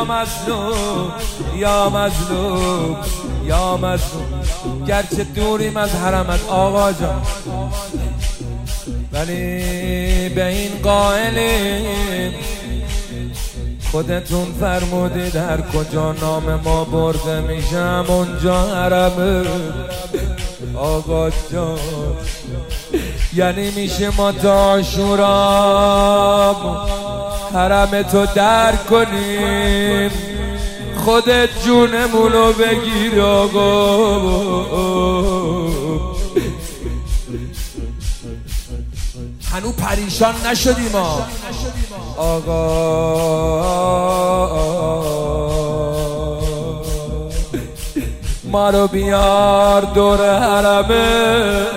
یا مظلوم یا مظلوم یا مظلوم. گرچه دوریم از حرمت آقا جان، ولی به این قائلیم خودتون فرمودید هر کجا نام ما برده میشم اونجا حرمه آقا جان. یعنی میشه ما تا عاشورا حرم تو در کنیم، خودت جونمونو بگیر آقا. هنو پریشان نشدیم آقا. ما رو بیار دور حرمه،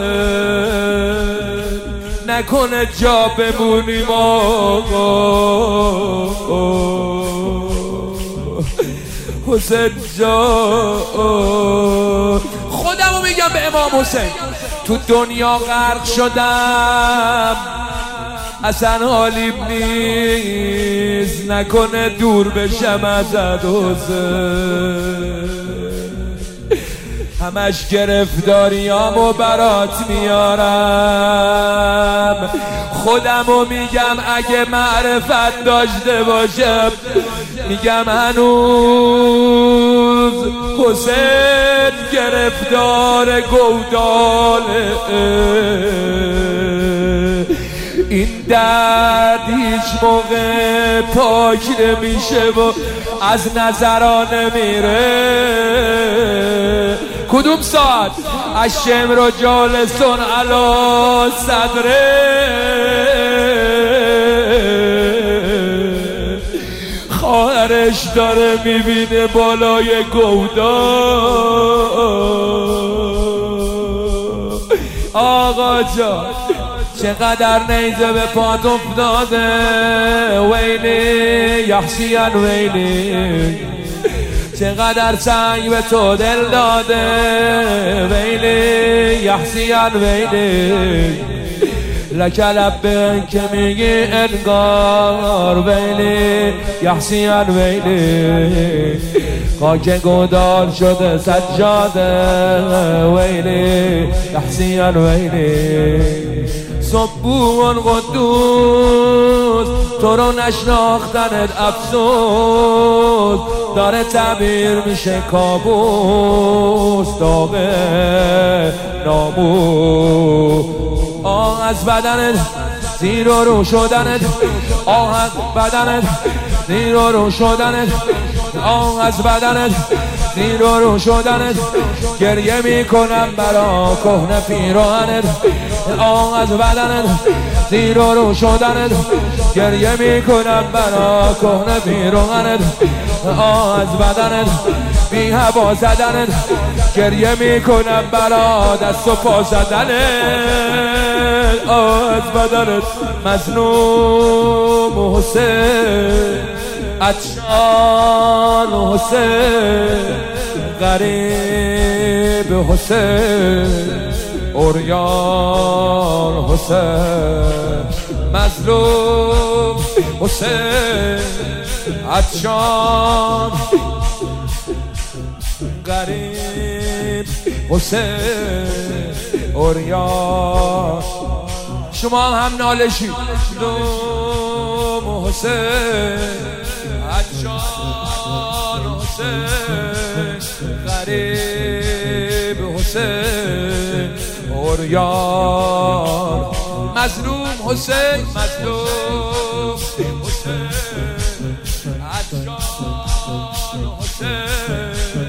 نکنه جا بمونیم آقا. حسین جان خودمو میگم به امام حسین، تو دنیا غرق شدم اصلا حالیم نیست، نکنه دور بشم ازت حسین. همش گرفتاریامو برات میارم، خودمو میگم اگه معرفت داشته باشم میگم هنوز حسین گرفتار گوداله. این درد هیچ موقع پاک نمیشه و از نظرا نمیره. کدوم ساعت الشمر جالسون علی صدره، خواهرش داره میبینه بالای گودا. آقا جان چقدر نیزه به پات افتاده، ویلی یحسین ویلی. چقدر سنگ به تو دل داده، ویلی یحسین ویلی. لک لبیک که میگی انگار، ویلی یحسین ویلی. خاک گودال شده سجاده، ویلی یحسین ویلی. صبون قدوس تو رو نشناختنت افسوس، داره تعبیر میشه کابوس. داغه ناموس آه از بدنت زیر و رو شدنت، آه از بدنت زیر و رو شدنت، آه از بدنت زیر و رو شدنت. گریه میکنم برا کهنه پیراهنت، آه از بدنت زیر و رو شدنت. گریه میکنم برا کهنه پیراهنت، آه از بدنت بی هوا زدنت. گریه میکنم برا دست و پا زدنت، آه از بدنت. مظلوم حسین عطشان حسین، غریب حسین عریان حسین. مظلوم حسین عطشان، غریب حسین عریان. شما هم نالشی مظلوم حسین عطشان حسین، غریب حسین عریان. مظلوم حسین مظلوم حسین عطشان حسین،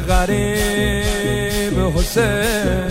غریب حسین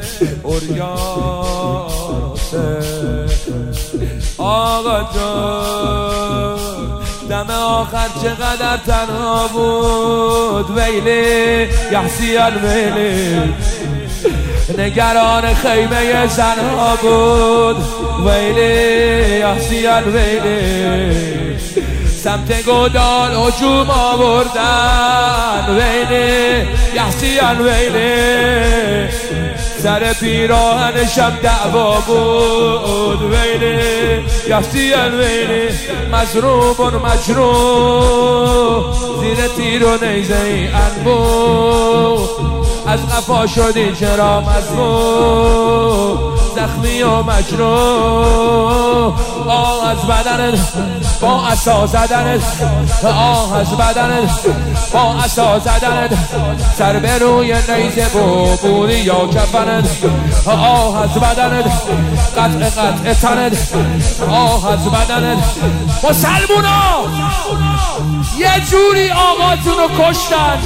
عریان حسین. آقا جان دم آخر چقدر تنها بود، ویلی یحسین ویلی. نگران خیمه زنها بود، ویلی یحسین ویلی. سمت گودال هجوم آوردن ویلی یحسین ویلی سر پیراهنشم دعوا بود ویلی یحسین ویلی مظلوم و مجروح زیر تیر و نیزه ای انبوه از قفا شدی چرا مظلوم زخمی و مجروح آه از بدنت با عصا زدنت آه از بدنت با عصا زدنت سر به روی نیزه بودی یا کفنت آه از بدنت قطع تنت آه از بدنت مسلمونا یه جوری آقاتون رو کشتن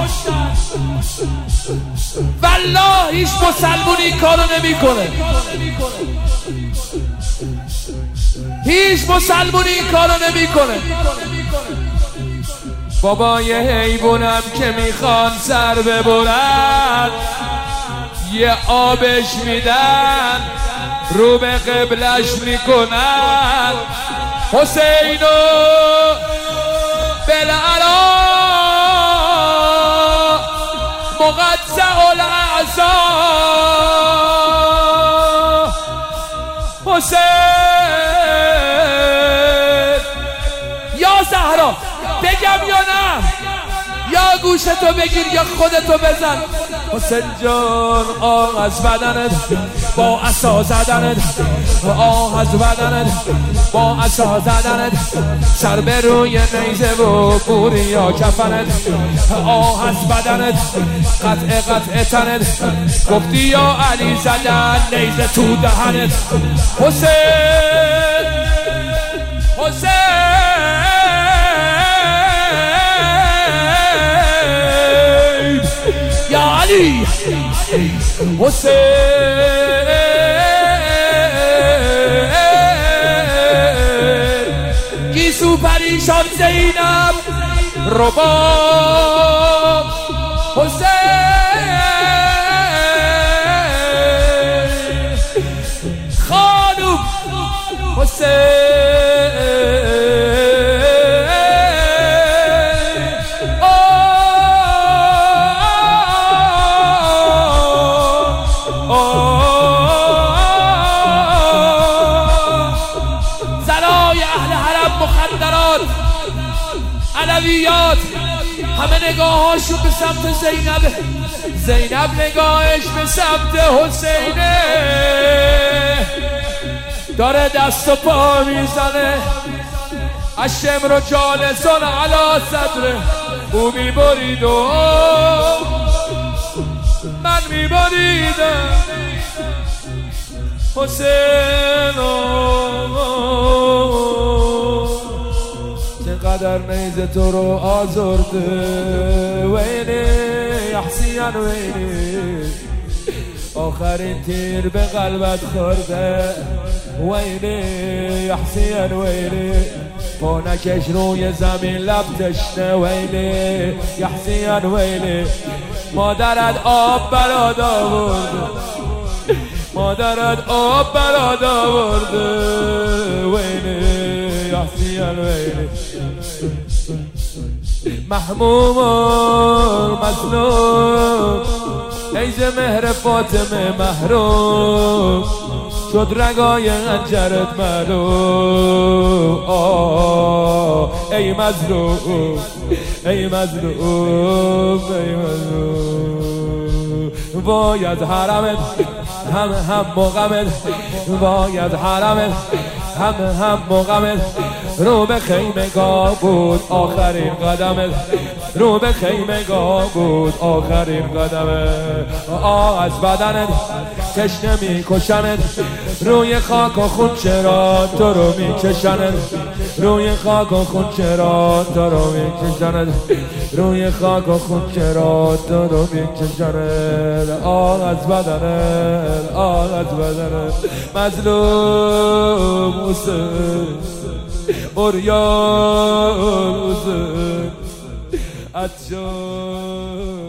والله هیچ مسلمونی این کارو نمیکنه هیچ مسلمونی این کارو نمیکنه بابای حیوانم که میخوان سر ببرن یه آبش میدن رو به قبلش میکنن حسینو بالعلا مقطع الاعضا حسین یا زهرا بگم یا نه یا گوشتو بگیر یا خودتو بزن حسین جان آه از بدنت با عصا زدنت آه از بدنت با عصا زدنت سر به روی نیزه و بوری یا کفنت آه از بدنت قطع تنت گفتی یا علی زدن نیزه تو دهنت حسین یا علی حسین گیسو پریشان زینب رباب حسین خانوم حسین علویات همه نگاهاشون به سمت زینب نگاهش به سمت حسینه داره دست و پا میزنه الشمر جالسان علی صدره او میبرید و من میبریدم حسین قدر نیزه تو رو آزرده ویلی یحسین ویلی آخرین تیر به قلبت خورده ویلی یحسین ویلی پونکش روی زمین لب تشنه ویلی یحسین ویلی مادرت آب برات آورده مادرت آب برات آورده ویلی یحسین ویلی محموم مظلوم ایز مهر فاطمه محروم شد رگای حنجرت معلوم ای مظلوم ای مظلوم ای مظلوم باید حرمت هم مقامت باید حرمت هم مقامت رو به خیمگاه بود آخرین قدمت رو به خیمگاه بود آخرین قدمت آه از بدنت تشنه میکشنت روی خاک و خون چرا تو رو میکشنت روی خاک و خون چرا تو رو میکشنت روی خاک و خون چرا تو رو میکشنت آه از بدنت آه از بدنت مظلوم حسین اوریان حسین عطشان